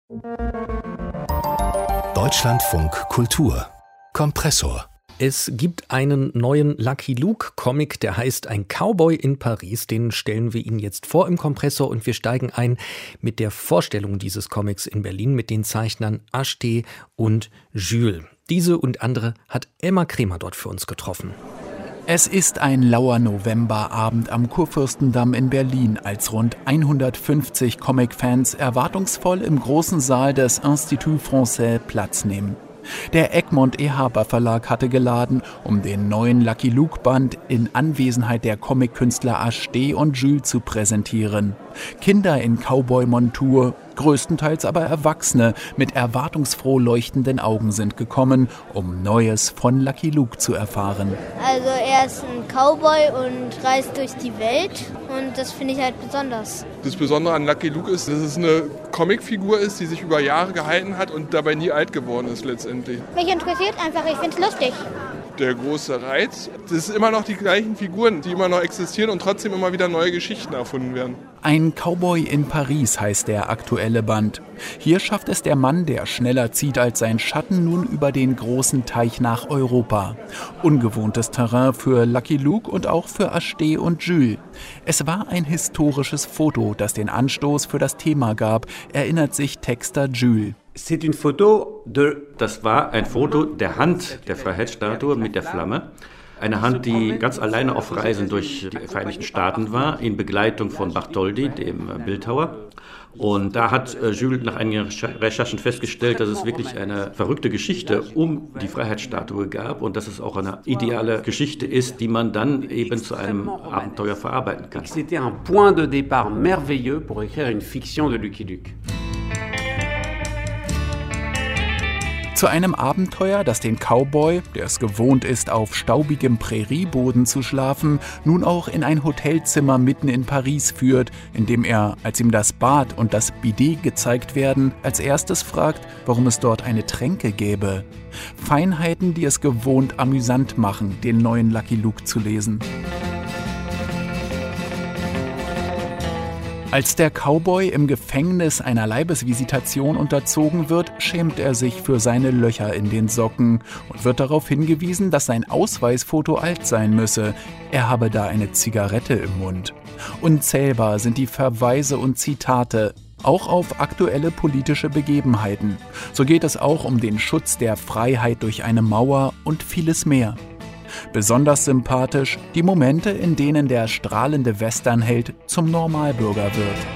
Deutschlandfunk Kultur Kompressor. Es gibt einen neuen Lucky Luke-Comic, der heißt Ein Cowboy in Paris. Den stellen wir Ihnen jetzt vor im Kompressor und wir steigen ein mit der Vorstellung dieses Comics in Berlin mit den Zeichnern Acheté und Jules. Diese und andere hat Emma Kremer dort für uns getroffen. Es ist ein lauer Novemberabend am Kurfürstendamm in Berlin, als rund 150 Comic-Fans erwartungsvoll im großen Saal des Institut Français Platz nehmen. Der Egmont E. Haber Verlag hatte geladen, um den neuen Lucky Luke Band in Anwesenheit der Comic-Künstler Acheté und Jules zu präsentieren. Kinder in Cowboy-Montur, größtenteils aber Erwachsene mit erwartungsfroh leuchtenden Augen sind gekommen, um Neues von Lucky Luke zu erfahren. Also er ist ein Cowboy und reist durch die Welt und das finde ich halt besonders. Das Besondere an Lucky Luke ist, dass es eine Comicfigur ist, die sich über Jahre gehalten hat und dabei nie alt geworden ist letztendlich. Mich interessiert einfach, ich finde es lustig. Der große Reiz, das sind immer noch die gleichen Figuren, die immer noch existieren und trotzdem immer wieder neue Geschichten erfunden werden. Ein Cowboy in Paris heißt der aktuelle Band. Hier schafft es der Mann, der schneller zieht als sein Schatten, nun über den großen Teich nach Europa. Ungewohntes Terrain für Lucky Luke und auch für Acheté und Jules. Es war ein historisches Foto, das den Anstoß für das Thema gab, erinnert sich Texter Jules. Das war ein Foto der Hand der Freiheitsstatue mit der Flamme. Eine Hand, die ganz alleine auf Reisen durch die Vereinigten Staaten war, in Begleitung von Bartholdi, dem Bildhauer. Und da hat Jules nach einigen Recherchen festgestellt, dass es wirklich eine verrückte Geschichte um die Freiheitsstatue gab und dass es auch eine ideale Geschichte ist, die man dann eben zu einem Abenteuer verarbeiten kann. C'était un point de départ merveilleux pour écrire une fiction de Lucky Luke. Zu einem Abenteuer, das den Cowboy, der es gewohnt ist, auf staubigem Prärieboden zu schlafen, nun auch in ein Hotelzimmer mitten in Paris führt, in dem er, als ihm das Bad und das Bidet gezeigt werden, als erstes fragt, warum es dort eine Tränke gäbe. Feinheiten, die es gewohnt amüsant machen, den neuen Lucky Luke zu lesen. Als der Cowboy im Gefängnis einer Leibesvisitation unterzogen wird, schämt er sich für seine Löcher in den Socken und wird darauf hingewiesen, dass sein Ausweisfoto alt sein müsse. Er habe da eine Zigarette im Mund. Unzählbar sind die Verweise und Zitate, auch auf aktuelle politische Begebenheiten. So geht es auch um den Schutz der Freiheit durch eine Mauer und vieles mehr. Besonders sympathisch die Momente, in denen der strahlende Westernheld zum Normalbürger wird.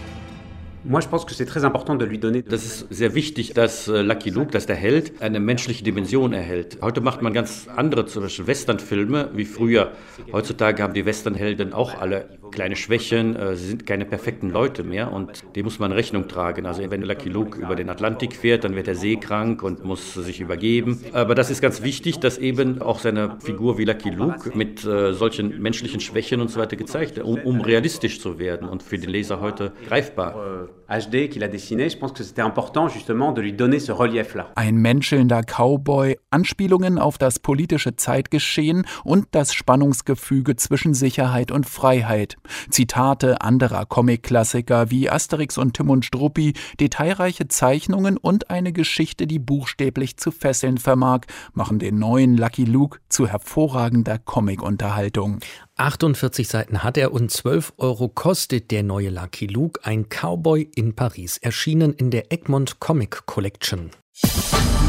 Das ist sehr wichtig, dass Lucky Luke, dass der Held, eine menschliche Dimension erhält. Heute macht man ganz andere, zum Beispiel Westernfilme, wie früher. Heutzutage haben die Westernhelden auch alle kleine Schwächen, sie sind keine perfekten Leute mehr und dem muss man Rechnung tragen. Also wenn Lucky Luke über den Atlantik fährt, dann wird er seekrank und muss sich übergeben. Aber das ist ganz wichtig, dass eben auch seine Figur wie Lucky Luke mit solchen menschlichen Schwächen und so weiter gezeigt wird, um realistisch zu werden und für den Leser heute greifbar. HD qu'il a dessiné, je pense que c'était important justement de lui donner ce relief-là. Ein menschelnder Cowboy, Anspielungen auf das politische Zeitgeschehen und das Spannungsgefüge zwischen Sicherheit und Freiheit. Zitate anderer Comic-Klassiker wie Asterix und Tim und Struppi, detailreiche Zeichnungen und eine Geschichte, die buchstäblich zu fesseln vermag, machen den neuen Lucky Luke zu hervorragender Comic-Unterhaltung. 48 Seiten hat er und 12 € kostet der neue Lucky Luke, ein Cowboy in Paris, erschienen in der Egmont Comic Collection.